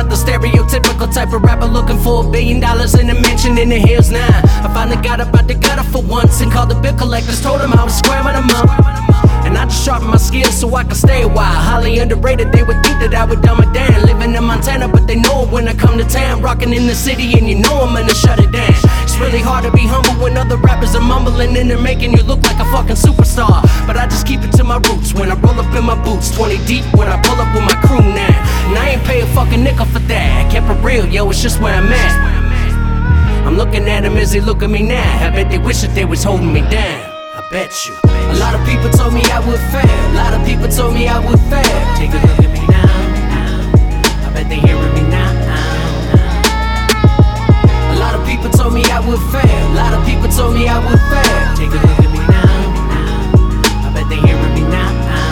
not the stereotypical type of rapper looking for $1 billion in a mansion in the hills now. I finally got up out the gutter for once and called the bill collectors, told them I was squaring them up. And I just sharpened my skills so I can stay a while. Highly underrated, they would think that I would dumb it down. Living in Montana, but they know it when I come to town. Rocking in the city and you know I'm gonna shut it down. It's really hard to be humble when other rappers are mumbling and they're making you look like a fucking superstar. But I just keep it to my roots when I roll up in my boots, 20 deep when I pull up with my crew now. And I ain't pay a fucking nickel for that. I kept it real, yo, it's just where I'm at. I'm looking at them as they look at me now. I bet they wish that they was holding me down. I bet you. A lot of people told me I would fail. A lot of people told me I would fail. Take a look at me now. I bet they hearing me now. A lot of people told me I would fail. A lot of people told me I would fail. Take a look at me now. I bet they hearing me now.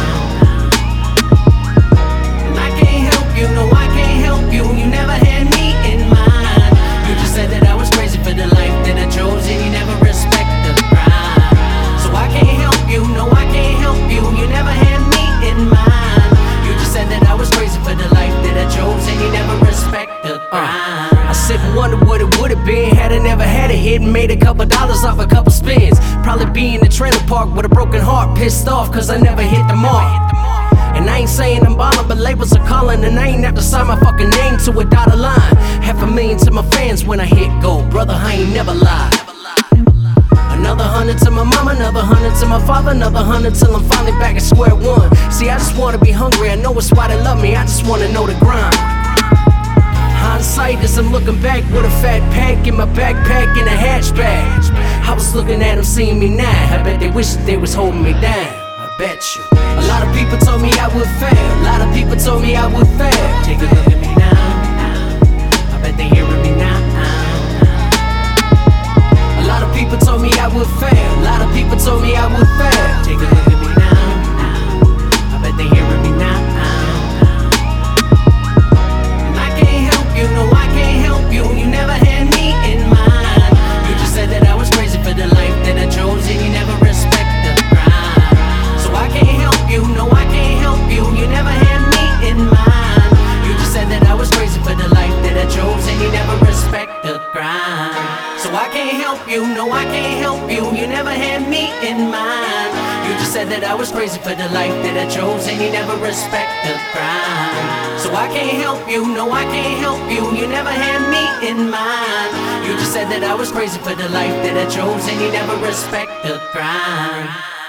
And I can't help you, no I can't help you. You never had me in mind. You just said that I was crazy for the life that I chose, and you never respect the grind. So I can't help you, no I can't help you. You never had me in mind. You just said that I was crazy for the life that I chose, and you never respect the grind. I sit and wonder what it would've been had I never had a hit and made a couple dollars off a couple spins. Probably be in the trailer park with a broken heart, pissed off cause I never hit the mark. And I ain't saying I'm ballin', but labels are calling, and I ain't have to sign my fucking name to a dotted line. $500,000 to my fans when I hit gold, brother I ain't never lied. Another 100 to my mama, another 100 to my father, another 100 till I'm finally back at square one. See, I just wanna be hungry, I know it's why they love me, I just wanna know the grind. Hindsight as I'm looking back with a fat pack in my backpack in a hatchback. I was looking at them seeing me now, I bet they wish that they was holding me down. I bet you. A lot of people told me I would fail. A lot of people told me I would fail. Take a look at me now. I bet they hearing me now. A lot of people told me I would fail. A lot of people told me I would fail. Take a look at me now. I bet they hearing me now. And I can't help you, no I can't help you. You never had me in mind. You just said that I was crazy for the life that I chose, and you never respect the grind. So I can't help you, no I can't help you. You never had me in mind. You just said that I was crazy for the life that I chose, and you never respect the grind. So I can't help you, no I can't help you. You never had me in mind. You just said that I was crazy for the life that I chose, and you never respect the grind. So I can't help you, no I can't help you. You never had me in mind. You just said that I was crazy for the life that I chose, and you never respect the grind.